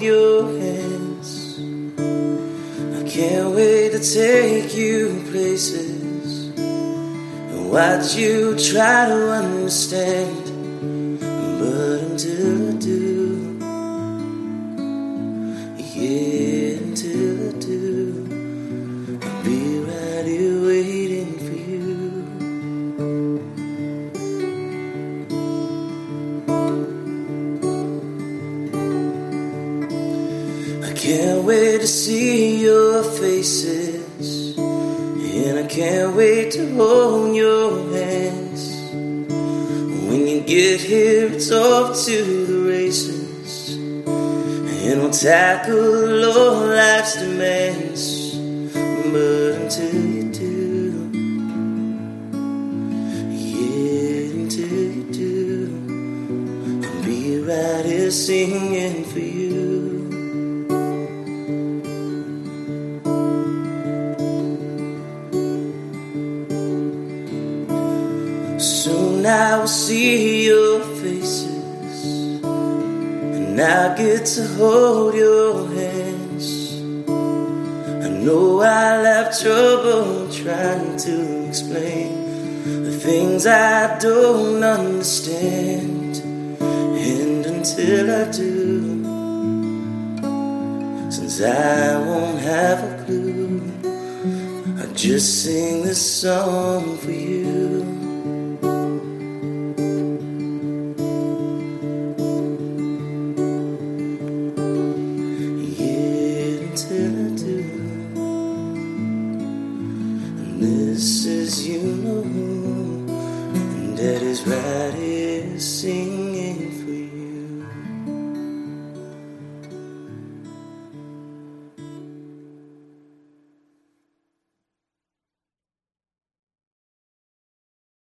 hold your hands. I can't wait to take you places and watch you try to understand. But until I do, yeah, until I do, I'll be right here waiting for you. I can't wait to see your faces, and I can't wait to hold your hands. When you get here, it's off to the races, and we'll tackle all life's demands. But until you do, yeah, until you do, I'll be right here singing for you. Soon I will see your faces, and I'll get to hold your hands. I know I'll have trouble trying to explain the things I don't understand. And until I do, since I won't have a clue, I'll just sing this song for you. Until I do, and this is you know who, and Daddy's right here singing for you.